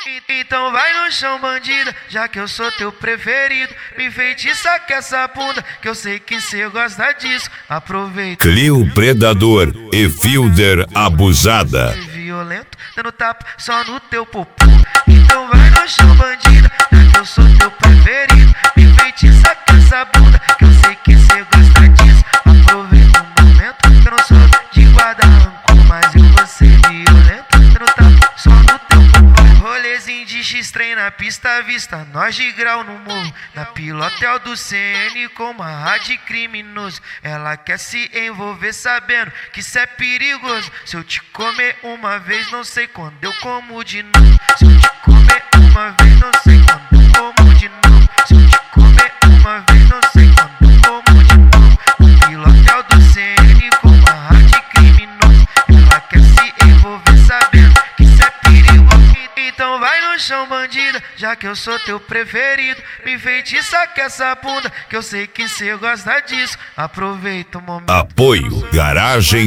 Então vai no chão, bandida, já que eu sou teu preferido. Me enfeitiça com essa bunda, que eu sei que cê gosta disso. Aproveita. Clio Predador e Fielder Abusada. Violento, dando tapa só no teu popô. Então vai no chão, bandida, já que eu sou teu preferido. Me enfeitiça com essa bunda, que eu sei que cê gosta disso. Aproveita o momento, que eu não sou de guarda rancor, mas eu vou ser violento, dando tapa só no teu popô. Rolezinho de X-Trem na pista à vista, nós de grau no morro. Na pilotel do CN com uma rádio criminoso. Ela quer se envolver sabendo que cê é perigoso. Se eu te comer uma vez, não sei quando eu como de novo. Se eu te comer uma vez, não sei quando eu como de novo. Se eu te comer uma vez, não sei quando eu como de novo. No pilotel do CN com uma rádio criminoso. Ela quer se envolver sabendo que cê é perigoso. Então vai no chão, bandida, já que eu sou teu preferido. Me enfeitiça com essa bunda, que eu sei que cê gosta disso. Aproveita o momento. Apoio Garagem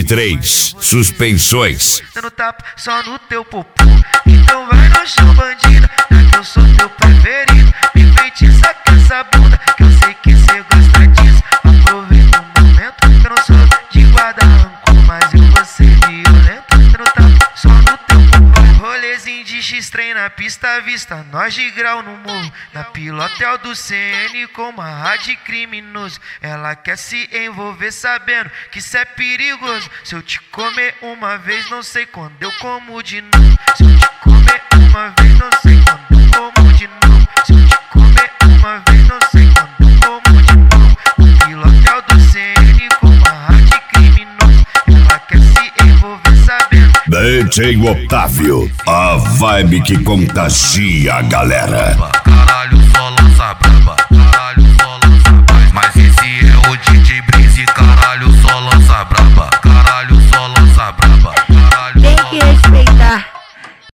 23. Suspensões. Dando tapa só no teu popô. Então vai no chão, bandida, já que eu sou teu preferido. Me enfeitiça com essa bunda, que eu sei que cê gosta disso. Aproveita o momento, que eu não sou de guarda rancor, mas eu vou ser violento, dando tapa só no teu popô. Rolezinho de X-Trem na pista à vista, nós de grau no morro. Na pilotel do CN com uma rádio criminoso. Ela quer se envolver sabendo que cê é perigoso. Se eu te comer uma vez, não sei quando eu como de novo. Se eu te comer uma vez, não sei quando eu como de novo. Se eu te comer uma vez, não sei quando eu como de novo. No pilotel do CN com uma rádio criminoso. Ela quer se envolver sabendo. DJ Otávio, a vibe que contagia a galera.